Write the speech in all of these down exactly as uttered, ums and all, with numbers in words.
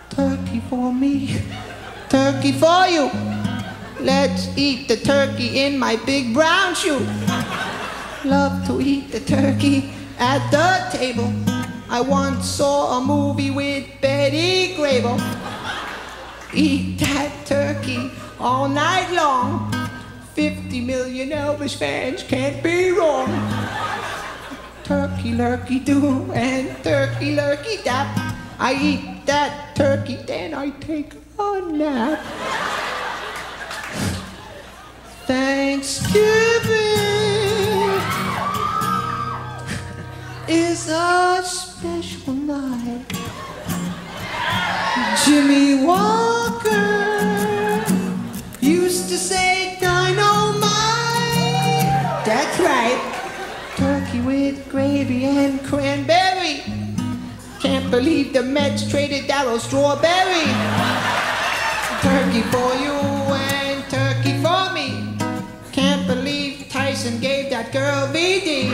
Turkey for me, turkey for you. Let's eat the turkey in my big brown shoe. Love to eat the turkey at the table. I once saw a movie with Betty Grable. Eat that turkey all night long. Fifty million Elvis fans can't be wrong. Turkey lurkey do and turkey lurkey dap. I eat that turkey, then I take a nap. Thanksgiving is a special night. Jimmy Walker used to say dynamite. That's right. Turkey with gravy and cranberry. Can't believe the Mets traded Darryl Strawberry. Turkey for you and turkey for me. Can't believe Tyson gave that girl V D.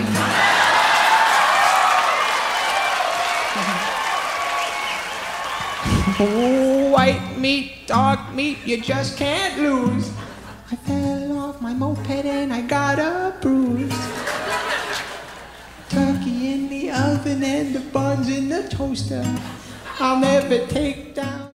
White meat, dark meat, you just can't lose. I fell off my moped and I got a bruise. Turkey in the oven and the buns in the toaster. I'll never take down